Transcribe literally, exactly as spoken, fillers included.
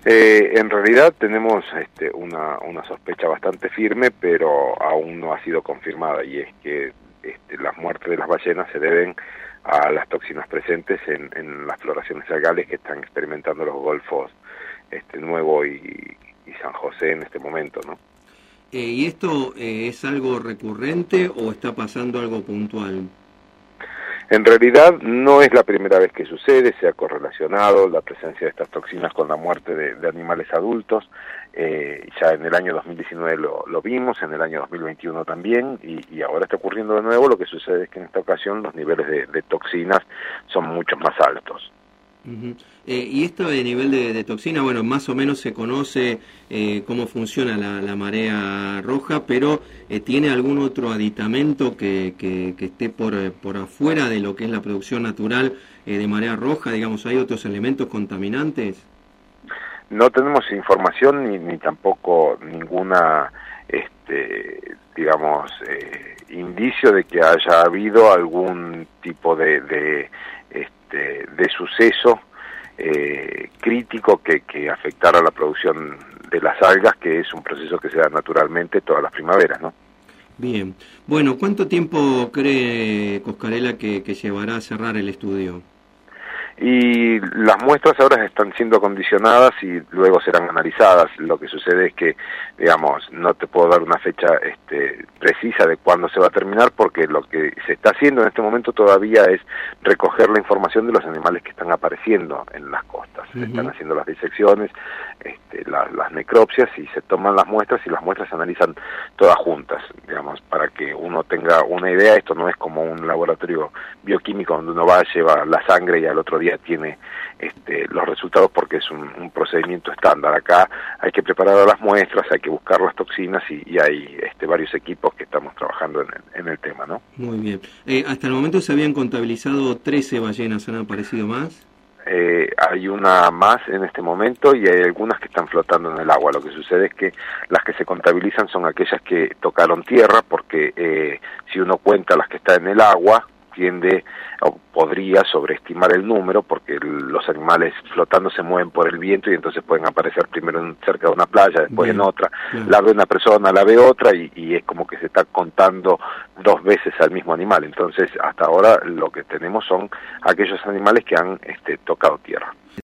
Eh, en realidad tenemos este, una, una sospecha bastante firme, pero aún no ha sido confirmada, y es que este, las muertes de las ballenas se deben a las toxinas presentes en, en las floraciones algales que están experimentando los golfos este, Nuevo y, y San José en este momento, ¿no? Eh, ¿Y esto eh, es algo recurrente o está pasando algo puntual? En realidad no es la primera vez que sucede, se ha correlacionado la presencia de estas toxinas con la muerte de, de animales adultos. Eh, ya en el año dos mil diecinueve lo, lo vimos, en el año dos mil veintiuno también, y, y ahora está ocurriendo de nuevo. Lo que sucede es que en esta ocasión los niveles de, de toxinas son mucho más altos. Uh-huh. eh, y esto de nivel de, de toxina, bueno, más o menos se conoce eh, cómo funciona la, la marea roja, pero eh, ¿tiene algún otro aditamento que, que, que esté por, por afuera de lo que es la producción natural eh, de marea roja? Digamos, ¿hay otros elementos contaminantes? No tenemos información ni, ni tampoco ninguna, este, digamos, eh, indicio de que haya habido algún tipo de, de este, de suceso eh, crítico que, que afectara la producción de las algas, que es un proceso que se da naturalmente todas las primaveras, ¿no? Bien. Bueno, ¿cuánto tiempo cree Coscarella que, que llevará a cerrar el estudio? Y las muestras ahora están siendo acondicionadas y luego serán analizadas. Lo que sucede es que, digamos, no te puedo dar una fecha este, precisa de cuándo se va a terminar, porque lo que se está haciendo en este momento todavía es recoger la información de los animales que están apareciendo en las costas. Se uh-huh. están haciendo las disecciones, este, la, las necropsias, y se toman las muestras, y las muestras se analizan todas juntas, digamos, para que uno tenga una idea. Esto no es como un laboratorio bioquímico donde uno va, lleva la sangre y al otro día tiene este, los resultados, porque es un, un procedimiento estándar. Acá hay que preparar las muestras, hay que buscar las toxinas, y, y hay este, varios equipos que estamos trabajando en el, en el tema, ¿no? Muy bien. Eh, hasta el momento se habían contabilizado trece ballenas, ¿han aparecido más? Eh, hay una más en este momento, y hay algunas que están flotando en el agua. Lo que sucede es que las que se contabilizan son aquellas que tocaron tierra, porque eh, si uno cuenta las que están en el agua, tiende o podría sobreestimar el número, porque el, los animales flotando se mueven por el viento, y entonces pueden aparecer primero en, cerca de una playa, después Bien, en otra, claro. La ve una persona, la ve otra, y, y es como que se está contando dos veces al mismo animal. Entonces hasta ahora lo que tenemos son aquellos animales que han este, tocado tierra.